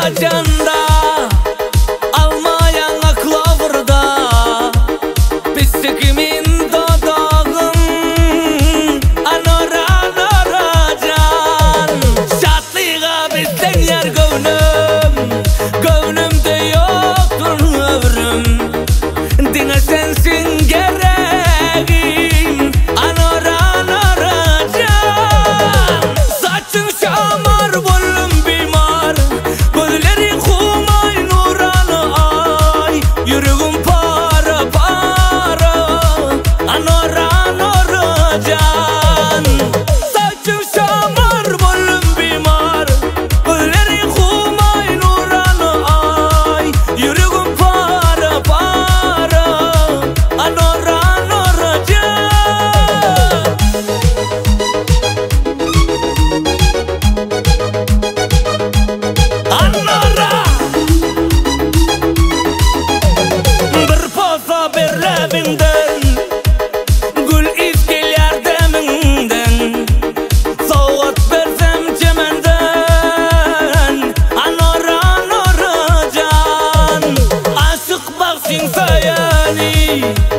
Canda almayan aklavırda pislikimin dodağın anora can şatlığa bizden yer gönlümde yoktur ömrüm dine sensin gereğim anora can saçın şamar bollum bimar gözleri kumay nuranı ay yüreğim para anora can saçın şamar bollum bimar gözleri kumay nuranı ay yüreğim para anora can Anora bir poza bir levinden gül iskeler deminden soğut bersem çemenden anora can aşık baksın sayani